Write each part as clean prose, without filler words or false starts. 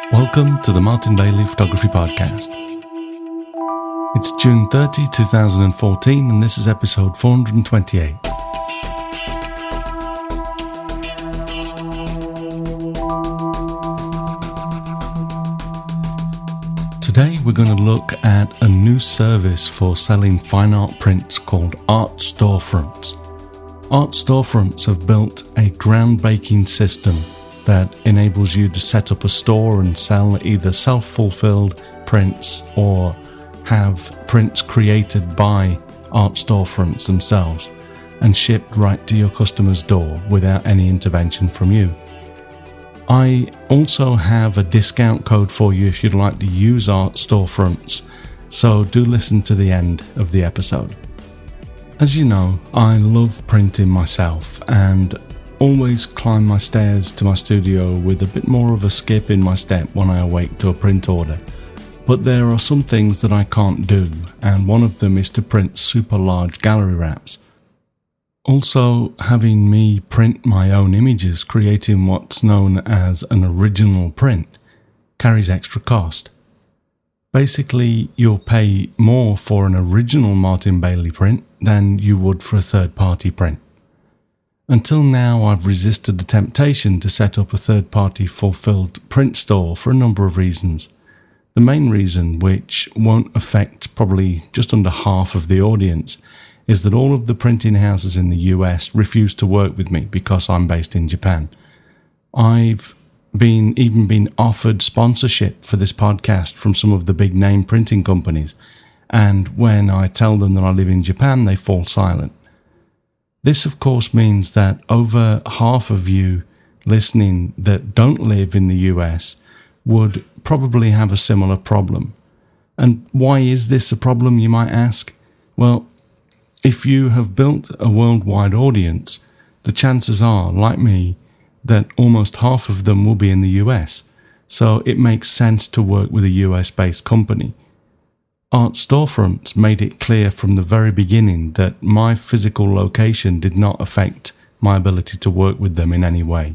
Welcome to the Martin Bailey Photography Podcast. It's June 30, 2014, and this is episode 428. Today we're going to look at a new service for selling fine art prints called Art Storefronts. Art Storefronts have built a groundbreaking system that enables you to set up a store and sell either self-fulfilled prints or have prints created by art storefronts themselves and shipped right to your customer's door without any intervention from you. I also have a discount code for you if you'd like to use art storefronts, so do listen to the end of the episode. As you know, I love printing myself and always climb my stairs to my studio with a bit more of a skip in my step when I awake to a print order. But there are some things that I can't do, and one of them is to print super large gallery wraps. Also, having me print my own images, creating what's known as an original print, carries extra cost. Basically, you'll pay more for an original Martin Bailey print than you would for a third-party print. Until now, I've resisted the temptation to set up a third-party fulfilled print store for a number of reasons. The main reason, which won't affect probably just under half of the audience, is that all of the printing houses in the US refuse to work with me because I'm based in Japan. I've even been offered sponsorship for this podcast from some of the big name printing companies, and when I tell them that I live in Japan, they fall silent. This, of course, means that over half of you listening that don't live in the US would probably have a similar problem. And why is this a problem, you might ask? Well, if you have built a worldwide audience, the chances are, like me, that almost half of them will be in the US, so it makes sense to work with a US-based company. Art Storefronts made it clear from the very beginning that my physical location did not affect my ability to work with them in any way.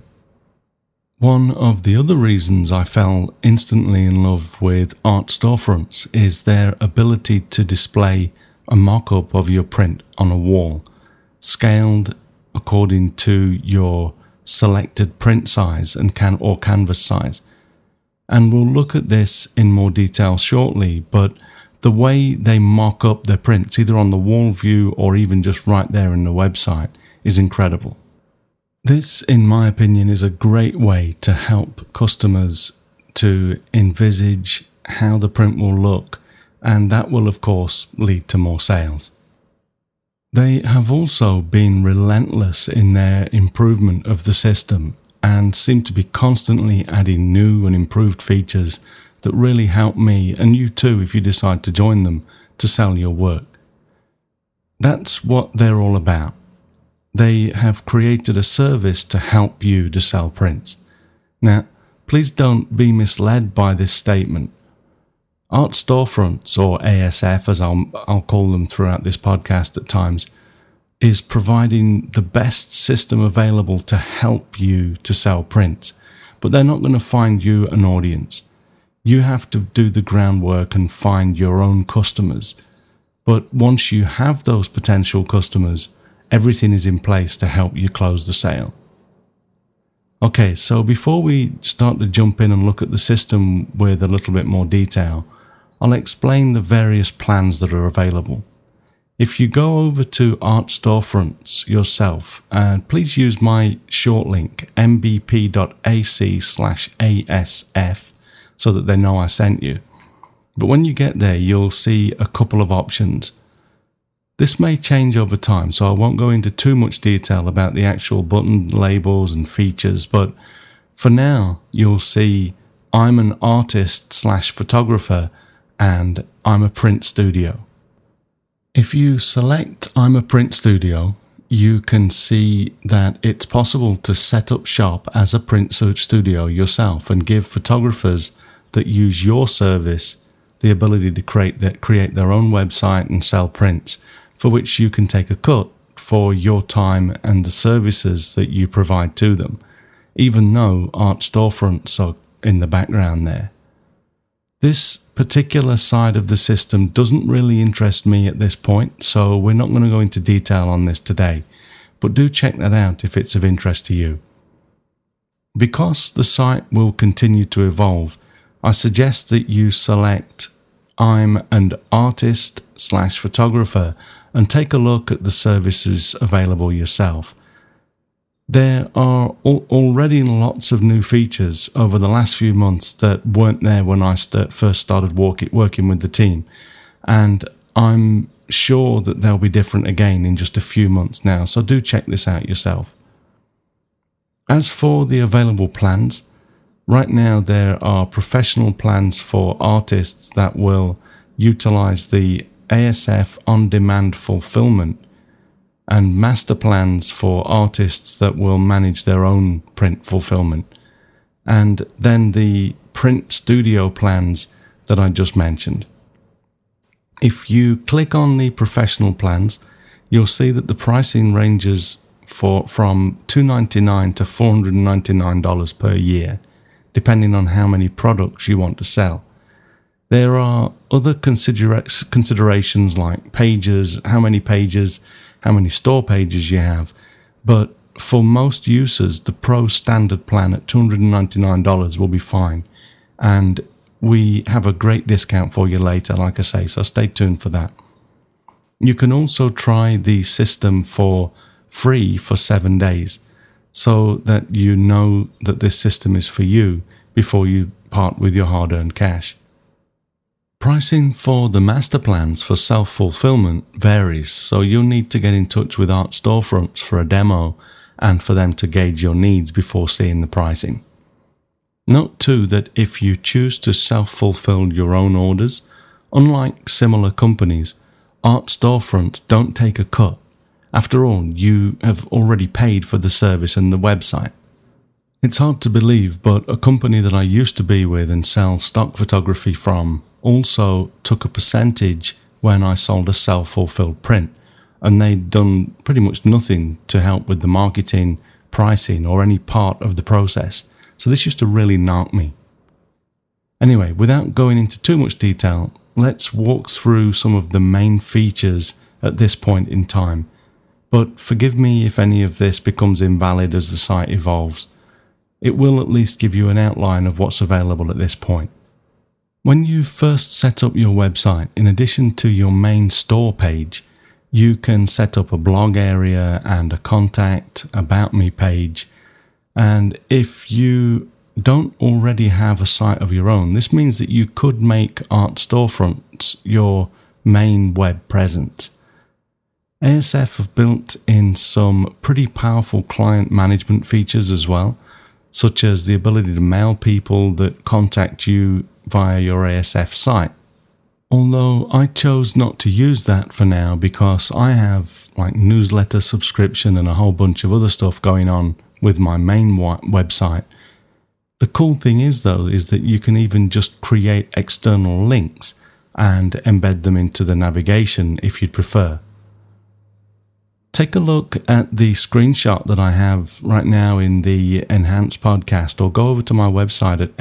One of the other reasons I fell instantly in love with Art Storefronts is their ability to display a mock-up of your print on a wall, scaled according to your selected print size and canvas size. And we'll look at this in more detail shortly, but the way they mock up their prints, either on the wall view or even just right there in the website, is incredible. This, in my opinion, is a great way to help customers to envisage how the print will look, and that will, of course, lead to more sales. They have also been relentless in their improvement of the system and seem to be constantly adding new and improved features that really help me, and you too if you decide to join them, to sell your work. That's what they're all about. They have created a service to help you to sell prints. Now, please don't be misled by this statement. Art Storefronts, or ASF as I'll call them throughout this podcast at times, is providing the best system available to help you to sell prints, but they're not going to find you an audience. You have to do the groundwork and find your own customers. But once you have those potential customers, everything is in place to help you close the sale. Okay, so before we start to jump in and look at the system with a little bit more detail, I'll explain the various plans that are available. If you go over to Art Storefronts yourself, and please use my short link, mbp.ac/ASF, so that they know I sent you. But when you get there, you'll see a couple of options. This may change over time, so I won't go into too much detail about the actual button labels and features, but for now, you'll see I'm an artist/photographer and I'm a print studio. If you select I'm a print studio, you can see that it's possible to set up shop as a print studio yourself and give photographers that use your service the ability to create their own website and sell prints, for which you can take a cut for your time and the services that you provide to them. Even though Art Storefronts in the background there. This particular side of the system doesn't really interest me at this point, so we're not going to go into detail on this today, but do check that out if it's of interest to you. Because the site will continue to evolve, I suggest that you select I'm an artist/photographer and take a look at the services available yourself. There are already lots of new features over the last few months that weren't there when I first started working with the team, and I'm sure that they'll be different again in just a few months now, so do check this out yourself. As for the available plans, right now there are professional plans for artists that will utilize the ASF on-demand fulfillment, and master plans for artists that will manage their own print fulfillment, and then the print studio plans that I just mentioned. If you click on the professional plans, you'll see that the pricing ranges from $299 to $499 per year, depending on how many products you want to sell. There are other considerations like pages, how many store pages you have, but for most users, the Pro Standard plan at $299 will be fine, and we have a great discount for you later, like I say, so stay tuned for that. You can also try the system for free for 7 days, so that you know that this system is for you before you part with your hard-earned cash. Pricing for the master plans for self-fulfillment varies, so you'll need to get in touch with Art Storefronts for a demo and for them to gauge your needs before seeing the pricing. Note too that if you choose to self-fulfill your own orders, unlike similar companies, Art Storefronts don't take a cut. After all, you have already paid for the service and the website. It's hard to believe, but a company that I used to be with and sell stock photography from also took a percentage when I sold a self-fulfilled print, and they'd done pretty much nothing to help with the marketing, pricing, or any part of the process. So this used to really knock me. Anyway, without going into too much detail, let's walk through some of the main features at this point in time. But forgive me if any of this becomes invalid as the site evolves. It will at least give you an outline of what's available at this point. When you first set up your website, in addition to your main store page, you can set up a blog area and a contact, about me page. And if you don't already have a site of your own, this means that you could make Art Storefronts your main web presence. ASF have built in some pretty powerful client management features as well, such as the ability to mail people that contact you via your ASF site. Although I chose not to use that for now because I have newsletter subscription and a whole bunch of other stuff going on with my main website. The cool thing is that you can even just create external links and embed them into the navigation if you'd prefer. Take a look at the screenshot that I have right now in the Enhanced podcast, or go over to my website at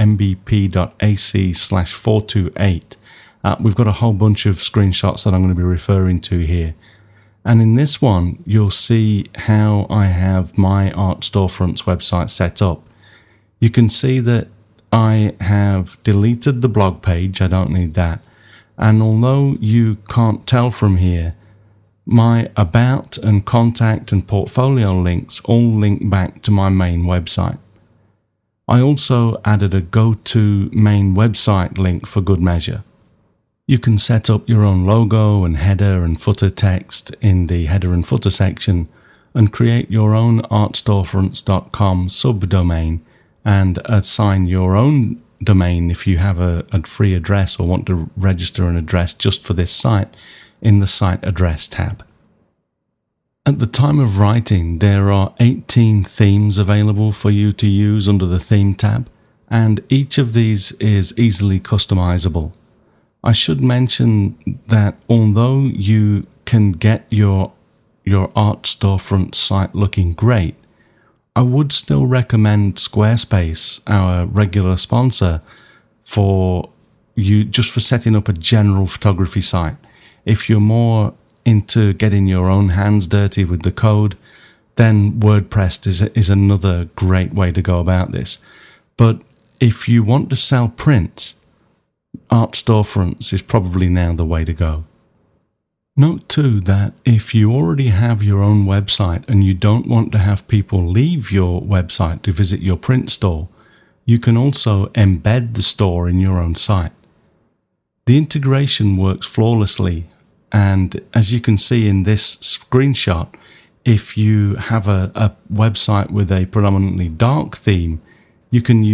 mbp.ac/428. We've got a whole bunch of screenshots that I'm going to be referring to here. And in this one, you'll see how I have my Art Storefronts website set up. You can see that I have deleted the blog page. I don't need that. And although you can't tell from here, my about and contact and portfolio links all link back to my main website. I also added a go-to main website link for good measure. You can set up your own logo and header and footer text in the header and footer section and create your own artstorefronts.com subdomain and assign your own domain if you have a free address or want to register an address just for this site in the Site Address tab. At the time of writing, there are 18 themes available for you to use under the Theme tab, and each of these is easily customizable. I should mention that although you can get your Art Storefront site looking great, I would still recommend Squarespace, our regular sponsor, for you just for setting up a general photography site. If you're more into getting your own hands dirty with the code, then WordPress is another great way to go about this. But if you want to sell prints, Art Storefronts is probably now the way to go. Note too that if you already have your own website and you don't want to have people leave your website to visit your print store, you can also embed the store in your own site. The integration works flawlessly, and as you can see in this screenshot, if you have a website with a predominantly dark theme, you can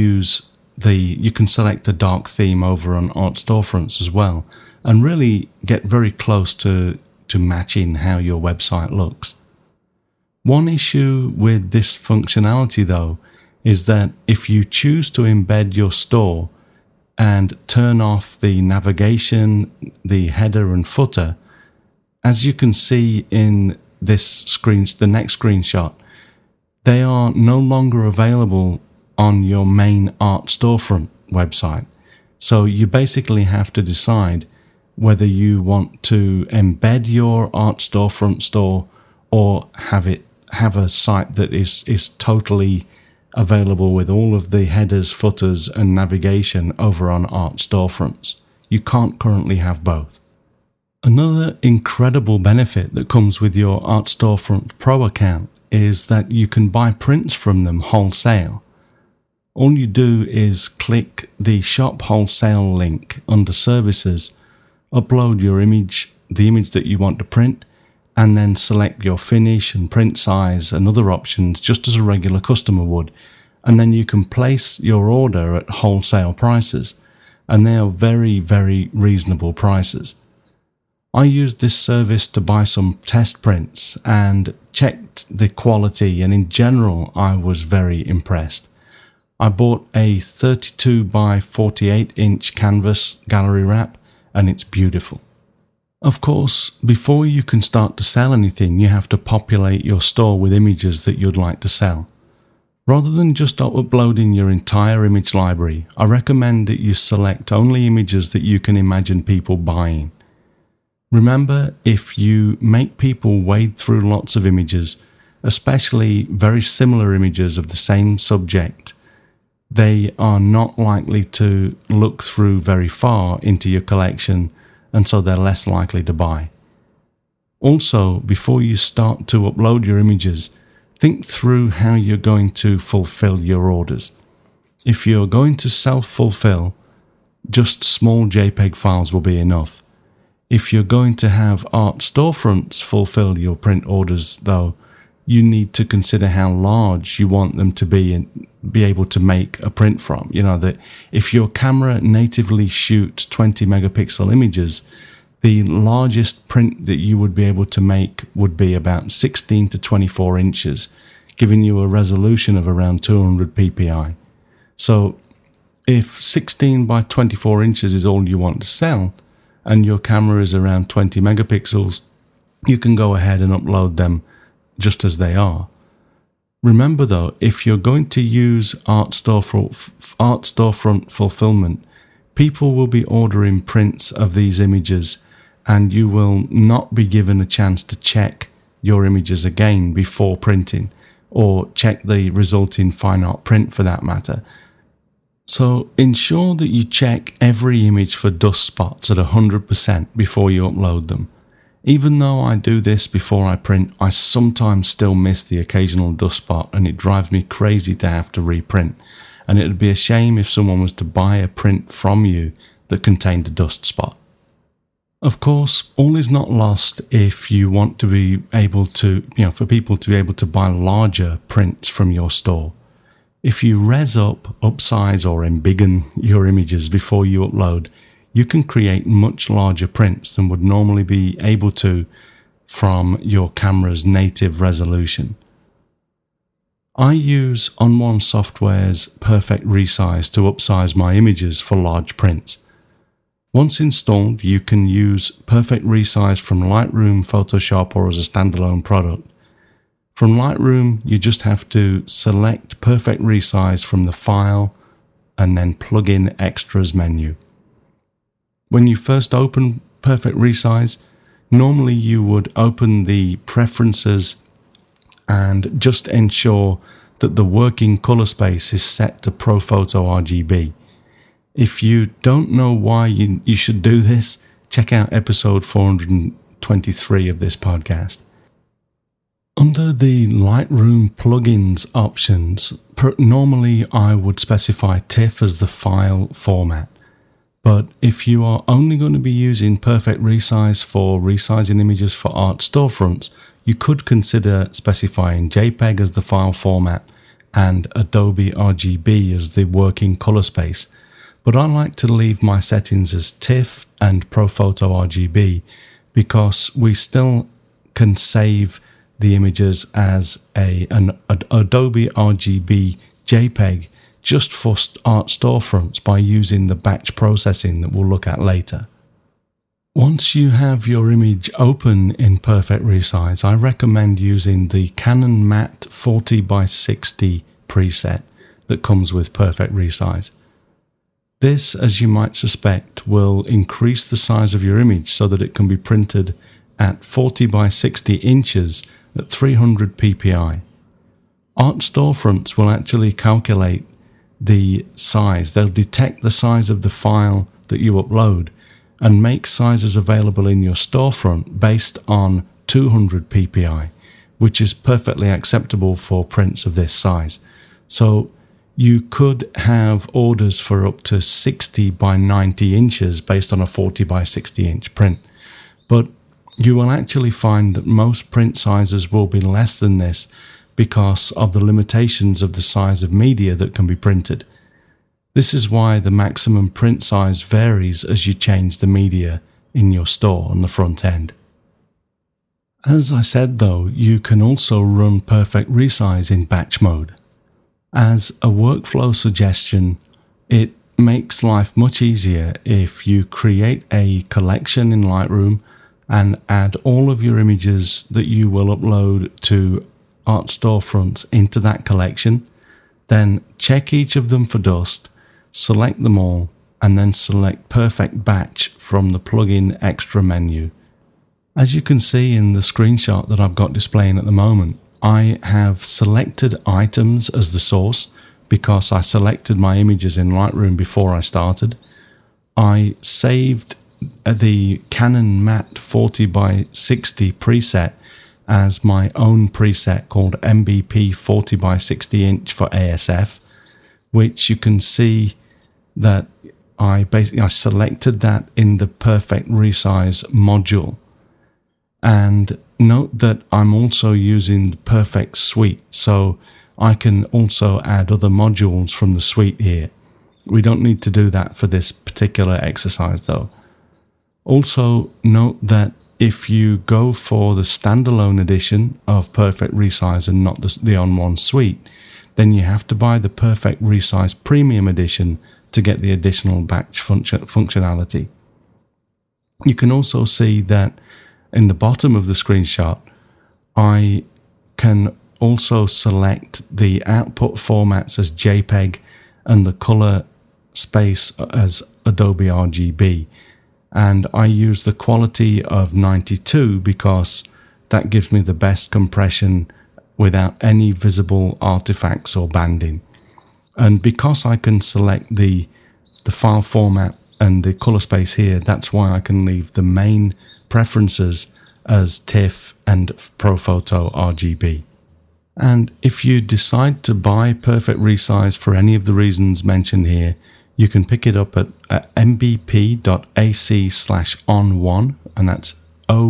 select the dark theme over on Art Storefronts as well, and really get very close to matching how your website looks. One issue with this functionality though is that if you choose to embed your store and turn off the navigation, the header and footer, as you can see in the next screenshot, they are no longer available on your main Art Storefront website. So you basically have to decide whether you want to embed your Art Storefront store or have a site that is totally available with all of the headers, footers and navigation over on Art Storefronts. You can't currently have both. Another incredible benefit that comes with your Art Storefront Pro account is that you can buy prints from them wholesale. All you do is click the Shop Wholesale link under Services, upload your image, the image that you want to print, and then select your finish and print size and other options just as a regular customer would. And then you can place your order at wholesale prices, and they are very, very reasonable prices. I used this service to buy some test prints and checked the quality, and in general I was very impressed. I bought a 32 by 48 inch canvas gallery wrap, and it's beautiful. Of course, before you can start to sell anything, you have to populate your store with images that you'd like to sell. Rather than just uploading your entire image library, I recommend that you select only images that you can imagine people buying. Remember, if you make people wade through lots of images, especially very similar images of the same subject, they are not likely to look through very far into your collection, and so they're less likely to buy. Also, before you start to upload your images, think through how you're going to fulfill your orders. If you're going to self-fulfill, just small JPEG files will be enough. If you're going to have Art Storefronts fulfill your print orders, though, you need to consider how large you want them to be and be able to make a print from. You know, that if your camera natively shoots 20 megapixel images, the largest print that you would be able to make would be about 16 to 24 inches, giving you a resolution of around 200 ppi. So if 16 by 24 inches is all you want to sell, and your camera is around 20 megapixels, you can go ahead and upload them just as they are. Remember though, if you're going to use Art Storefront fulfillment, people will be ordering prints of these images, and you will not be given a chance to check your images again before printing, or check the resulting fine art print for that matter. So ensure that you check every image for dust spots at 100% before you upload them. Even though I do this before I print, I sometimes still miss the occasional dust spot, and it drives me crazy to have to reprint. And it would be a shame if someone was to buy a print from you that contained a dust spot. Of course, all is not lost if you want to be able to, for people to be able to buy larger prints from your store. If you res up, upsize or embiggen your images before you upload, you can create much larger prints than would normally be able to from your camera's native resolution. I use ON1 Software's Perfect Resize to upsize my images for large prints. Once installed, you can use Perfect Resize from Lightroom, Photoshop, or as a standalone product. From Lightroom, you just have to select Perfect Resize from the File and then plug in Extras menu. When you first open Perfect Resize, normally you would open the Preferences and just ensure that the working color space is set to ProPhoto RGB. If you don't know why you should do this, check out episode 423 of this podcast. Under the Lightroom plugins options, normally I would specify TIFF as the file format. But if you are only going to be using Perfect Resize for resizing images for art storefronts, you could consider specifying JPEG as the file format and Adobe RGB as the working color space. But I like to leave my settings as TIFF and ProPhoto RGB because we still can save the images as an Adobe RGB JPEG just for art storefronts by using the batch processing that we'll look at later. Once you have your image open in Perfect Resize, I recommend using the Canon Matte 40x60 preset that comes with Perfect Resize. This, as you might suspect, will increase the size of your image so that it can be printed at 40x60 inches at 300 ppi. Art storefronts will actually calculate the size. They'll detect the size of the file that you upload and make sizes available in your storefront based on 200 ppi, which is perfectly acceptable for prints of this size. So you could have orders for up to 60 by 90 inches based on a 40 by 60 inch print. But you will actually find that most print sizes will be less than this because of the limitations of the size of media that can be printed. This is why the maximum print size varies as you change the media in your store on the front end. As I said though, you can also run Perfect Resize in batch mode. As a workflow suggestion, it makes life much easier if you create a collection in Lightroom and add all of your images that you will upload to art storefronts into that collection, then check each of them for dust, select them all, and then select Perfect Batch from the plugin Extra menu. As you can see in the screenshot that I've got displaying at the moment, I have selected items as the source because I selected my images in Lightroom before I started. I saved the Canon Matte 40x60 preset as my own preset called MBP 40x60 inch for ASF, which you can see that I selected that in the Perfect Resize module. And note that I'm also using the Perfect Suite, so I can also add other modules from the suite here. We don't need to do that for this particular exercise though. Also note that if you go for the standalone edition of Perfect Resize and not the On1 suite, then you have to buy the Perfect Resize Premium edition to get the additional batch functionality. You can also see that in the bottom of the screenshot, I can also select the output formats as JPEG and the color space as Adobe RGB. And I use the quality of 92 because that gives me the best compression without any visible artifacts or banding. And because I can select the file format and the color space here, that's why I can leave the main preferences as TIFF and ProPhoto RGB. And if you decide to buy Perfect Resize for any of the reasons mentioned here, you can pick it up at mbp.ac/on1, and that's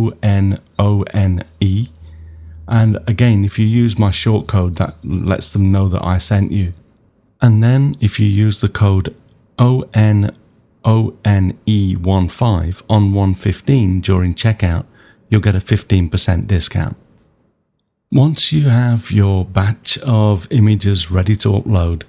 ONONE. And again, if you use my shortcode, that lets them know that I sent you. And then if you use the code ONONE15 on 115 during checkout, you'll get a 15% discount. Once you have your batch of images ready to upload,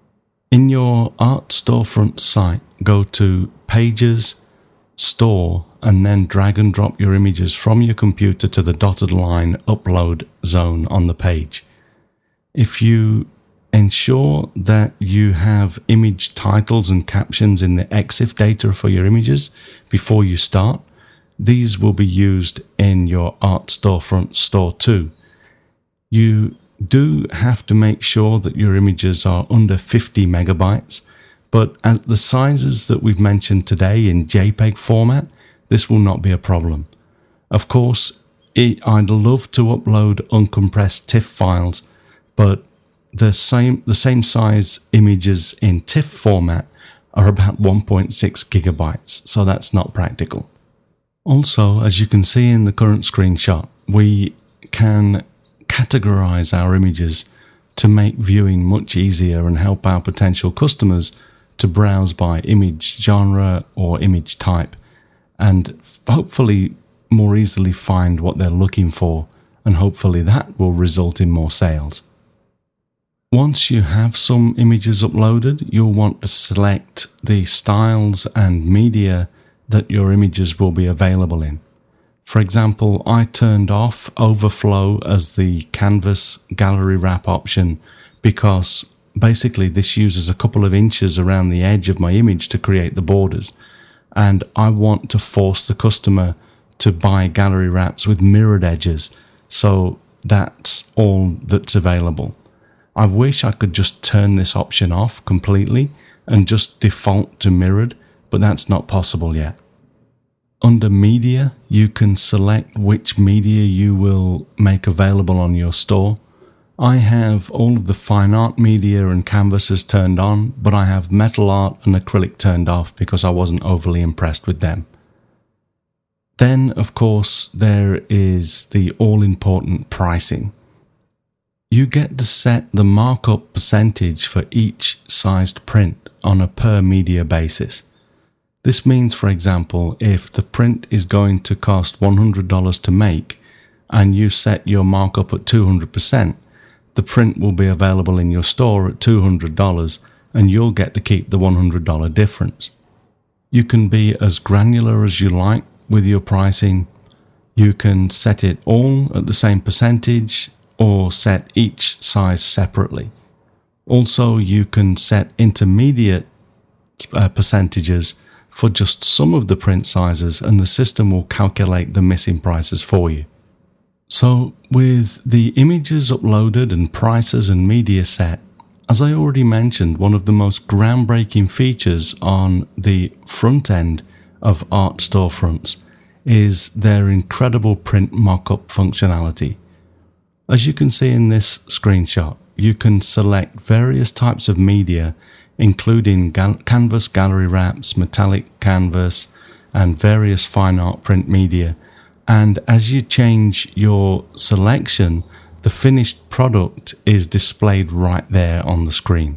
in your art storefront site, go to Pages, Store, and then drag and drop your images from your computer to the dotted line upload zone on the page. If you ensure that you have image titles and captions in the EXIF data for your images before you start, these will be used in your Art Storefront store too. You do have to make sure that your images are under 50 megabytes, but at the sizes that we've mentioned today in JPEG format, this will not be a problem. Of course, I'd love to upload uncompressed TIFF files, but the same size images in TIFF format are about 1.6 gigabytes, so that's not practical. Also, as you can see in the current screenshot, we can categorize our images to make viewing much easier and help our potential customers to browse by image genre or image type, and hopefully more easily find what they're looking for, and hopefully that will result in more sales. Once you have some images uploaded, you'll want to select the styles and media that your images will be available in. For example, I turned off overflow as the canvas gallery wrap option because basically this uses a couple of inches around the edge of my image to create the borders, and I want to force the customer to buy gallery wraps with mirrored edges, so that's all that's available. I wish I could just turn this option off completely and just default to mirrored, but that's not possible yet. Under media, you can select which media you will make available on your store. I have all of the fine art media and canvases turned on, but I have metal art and acrylic turned off because I wasn't overly impressed with them. Then, of course, there is the all-important pricing. You get to set the markup percentage for each sized print on a per media basis. This means, for example, if the print is going to cost $100 to make and you set your markup at 200%, the print will be available in your store at $200 and you'll get to keep the $100 difference. You can be as granular as you like with your pricing. You can set it all at the same percentage or set each size separately. Also, you can set intermediate percentages for just some of the print sizes, and the system will calculate the missing prices for you. So with the images uploaded and prices and media set, as I already mentioned, one of the most groundbreaking features on the front end of Art Storefronts is their incredible print mockup functionality. As you can see in this screenshot, you can select various types of media, including canvas gallery wraps, metallic canvas, and various fine art print media. And as you change your selection, the finished product is displayed right there on the screen.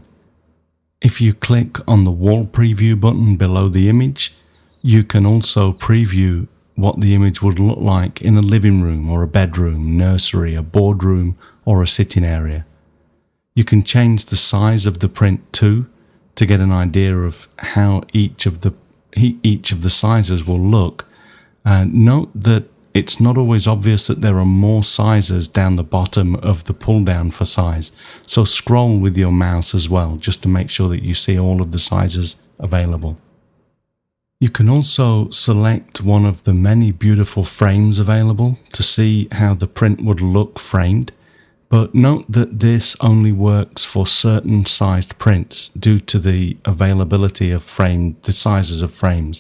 If you click on the wall preview button below the image, you can also preview what the image would look like in a living room or a bedroom, nursery, a boardroom, or a sitting area. You can change the size of the print too, to get an idea of how each of the sizes will look. Note that it's not always obvious that there are more sizes down the bottom of the pull down for size, so scroll with your mouse as well, just to make sure that you see all of the sizes available. You can also select one of the many beautiful frames available to see how the print would look framed. But note that this only works for certain sized prints due to the availability of the sizes of frames.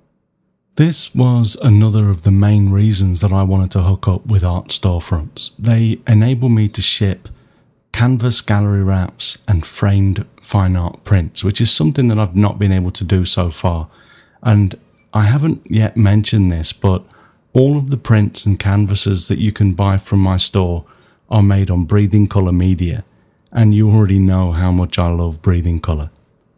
This was another of the main reasons that I wanted to hook up with Art Storefronts. They enable me to ship canvas gallery wraps and framed fine art prints, which is something that I've not been able to do so far. And I haven't yet mentioned this, but all of the prints and canvases that you can buy from my store are made on Breathing Colour media, and you already know how much I love Breathing Colour.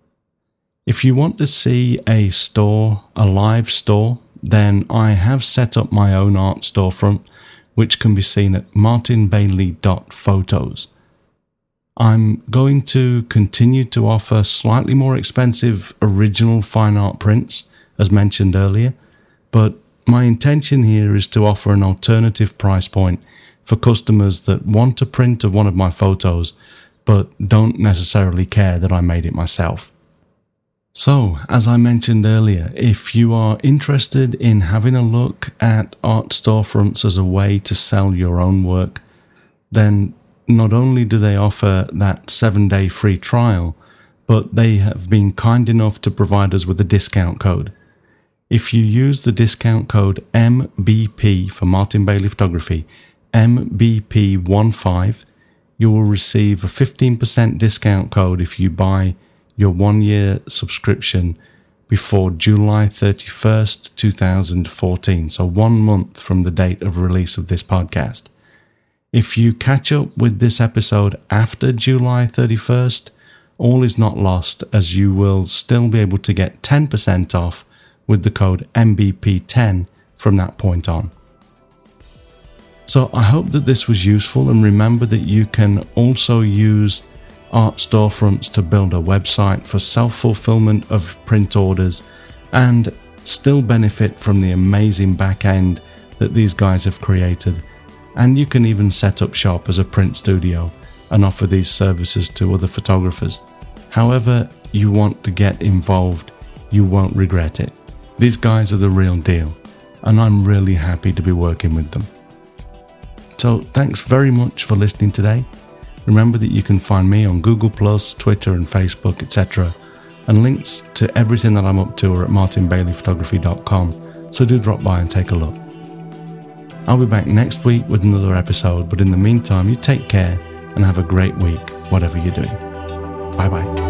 If you want to see a live store, then I have set up my own Art Storefront, which can be seen at martinbailey.photos. I'm going to continue to offer slightly more expensive original fine art prints, as mentioned earlier, but my intention here is to offer an alternative price point for customers that want a print of one of my photos but don't necessarily care that I made it myself. So, as I mentioned earlier, if you are interested in having a look at art storefronts as a way to sell your own work, then not only do they offer that 7-day free trial, but they have been kind enough to provide us with a discount code. If you use the discount code MBP for Martin Bailey Photography, MBP15, you will receive a 15% discount code if you buy your 1-year subscription before July 31st, 2014, so 1 month from the date of release of this podcast. If you catch up with this episode after July 31st, all is not lost, as you will still be able to get 10% off with the code MBP10 from that point on. So I hope that this was useful, and remember that you can also use art storefronts to build a website for self-fulfillment of print orders and still benefit from the amazing back end that these guys have created. And you can even set up shop as a print studio and offer these services to other photographers. However you want to get involved, you won't regret it. These guys are the real deal, and I'm really happy to be working with them. So thanks very much for listening today. Remember that you can find me on Google+, Twitter and Facebook, etc. And links to everything that I'm up to are at martinbaileyphotography.com, so do drop by and take a look. I'll be back next week with another episode, but in the meantime, you take care and have a great week, whatever you're doing. Bye bye.